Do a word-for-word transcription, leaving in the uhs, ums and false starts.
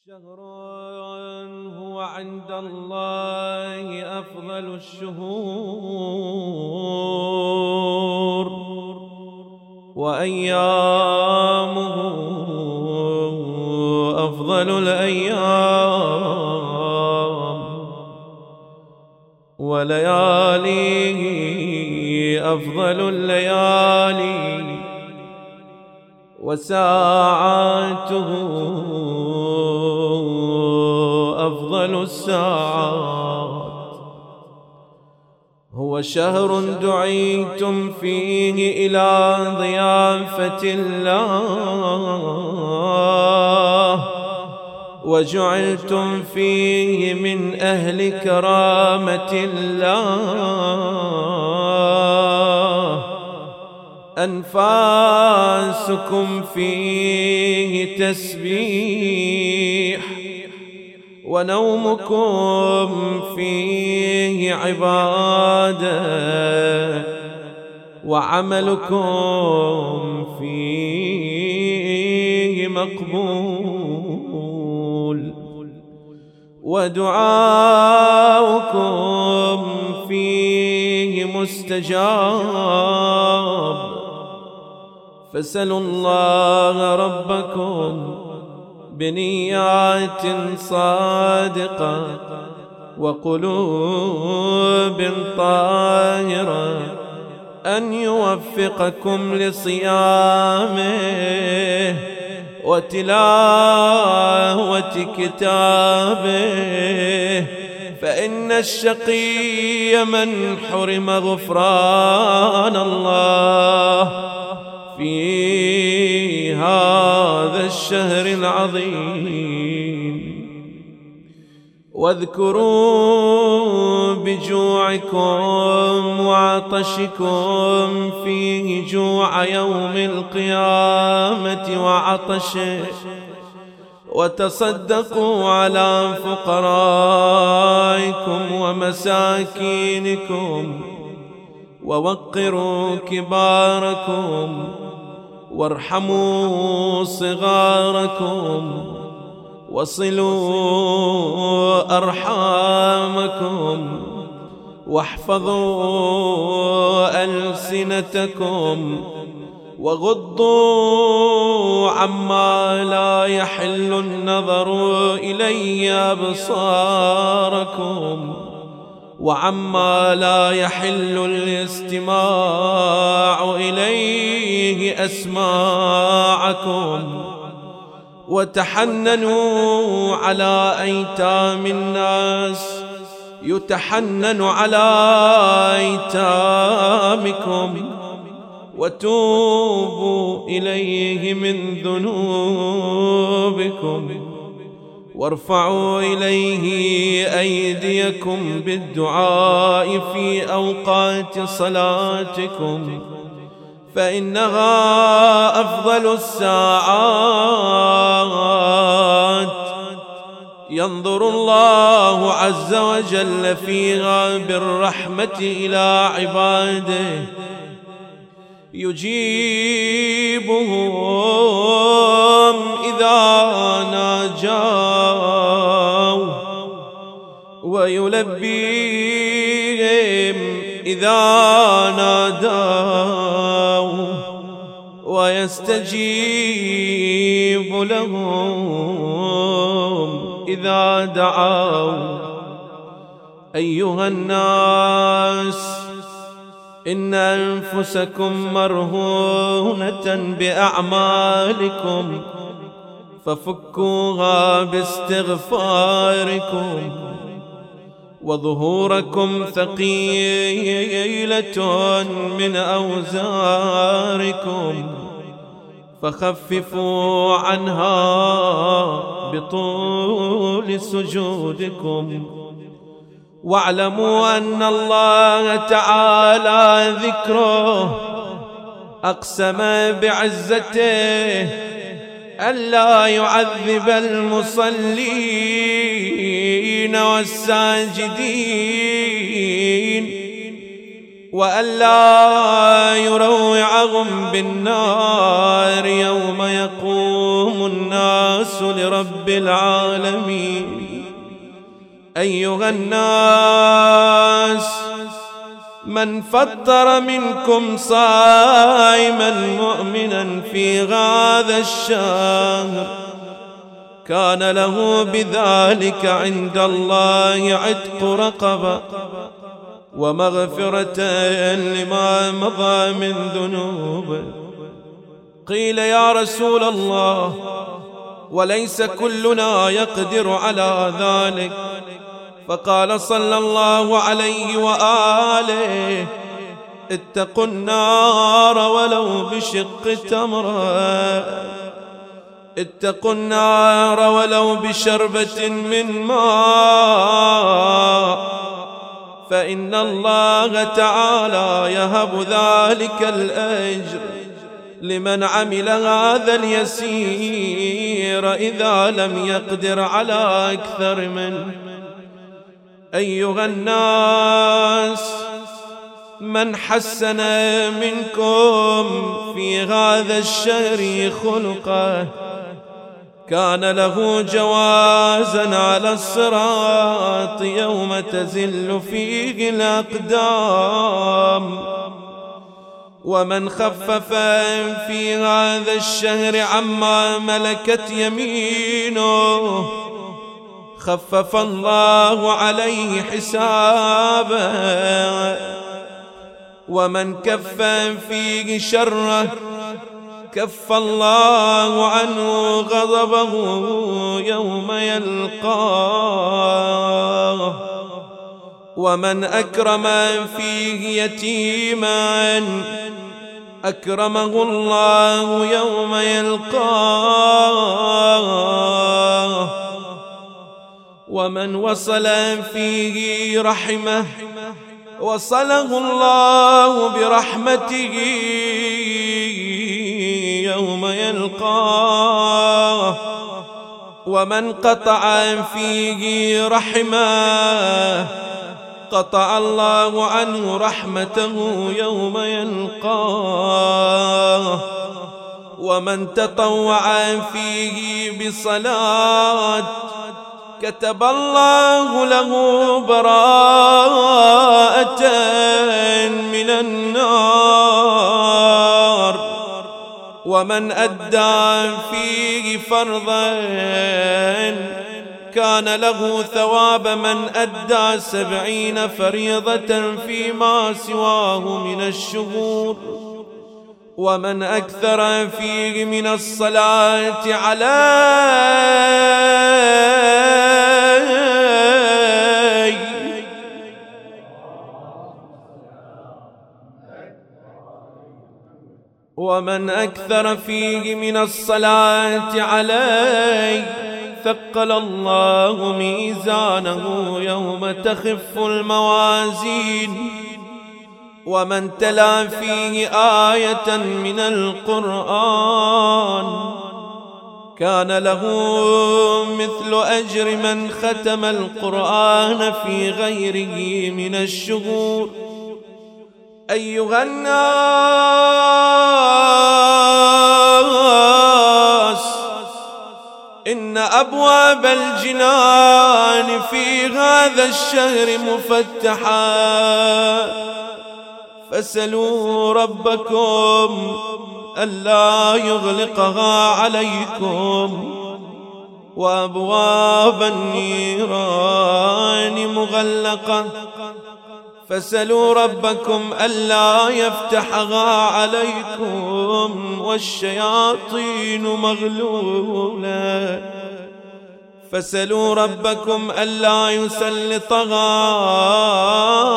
شهر هو عند الله أفضل الشهور وأيامه أفضل الأيام ولياليه أفضل الليالي وساعاته أفضل الساعات. هو شهر دعيتم فيه إلى ضيافة الله وجعلتم فيه من أهل كرامة الله. أنفاسكم فيه تسبيح ونومكم فيه عبادة وعملكم فيه مقبول ودعاؤكم فيه مستجاب. فسلوا الله ربكم بنيات صادقة وقلوب طاهرة أن يوفقكم لصيامه وتلاوة كتابه، فإن الشقي من حرم غفران الله في هذا الشهر العظيم. واذكروا بجوعكم وعطشكم فيه جوع يوم القيامة وعطشه، وتصدقوا على فقرائكم ومساكينكم، ووقروا كباركم وارحموا صغاركم، وصلوا أرحامكم، واحفظوا ألسنتكم، وغضوا عما لا يحل النظر إليه أبصاركم، وعما لا يحل الاستماع إليه أسماعكم، وتحننوا على أيتام الناس يتحنن على أيتامكم، وتوبوا إليه من ذنوبكم، وارفعوا إليه أيديكم بالدعاء في أوقات صلاتكم، فإنها أفضل الساعات ينظر الله عز وجل فيها بالرحمة إلى عباده، يجيبهم إذا ناجوا ويلبيهم إذا نادوا ويستجيب لهم إذا دعوا. أيها الناس، إن أنفسكم مرهونة بأعمالكم، ففكوها باستغفاركم، وظهوركم ثقيلة من أوزاركم، فخففوا عنها بطول سجودكم. واعلموا أن الله تعالى ذكره أقسم بعزته ألا يعذب المصلين والساجدين، وألا يروعهم بالنار يوم يقوم الناس الناس لرب العالمين. أيها الناس، من فطر منكم صائما مؤمنا في هذا الشهر كان له بذلك عند الله عتق رقبة ومغفرة لما مضى من ذنوبه. قيل يا رسول الله، وليس كلنا يقدر على ذلك؟ فقال صلى الله عليه وآله: اتقوا النار ولو بشق تمرة، اتقوا النار ولو بشربة من ماء، فإن الله تعالى يهب ذلك الأجر لمن عمل هذا اليسير إذا لم يقدر على أكثر منه. أيها الناس، من حسن منكم في هذا الشهر خلقه كان له جوازا على الصراط يوم تزل فيه الأقدام. ومن خفف في هذا الشهر عما ملكت يمينه خفف الله عليه حسابه. ومن كف فيه شره كف الله عنه غضبه يوم يلقاه. ومن أكرم فيه يتيما أكرمه الله يوم يلقاه. ومن وصل فيه رحمه وصله الله برحمته يوم يلقاه. ومن قطع فيه رحمه قطع الله عنه رحمته يوم يلقاه. ومن تطوع فيه بصلاة كتب الله له براءة من النار. ومن أدى فيه فرضا كان له ثواب من أدى سبعين فريضة فيما سواه من الشهور. ومن أكثر فيه من الصلاة عليه ومن أكثر فيه من الصلاة عليه ثقل الله ميزانه يوم تخف الموازين. ومن تلا فيه آية من القرآن كان له مثل أجر من ختم القرآن في غيره من الشهور. أيها الناس، إن أبواب الجنان في هذا الشهر مفتحة، فاسألوا ربكم ألا يغلقها عليكم. وأبواب النيران مغلقة، فاسألوا ربكم ألا يفتحها عليكم. والشياطين مغلولة، فاسألوا ربكم ألا يسلطها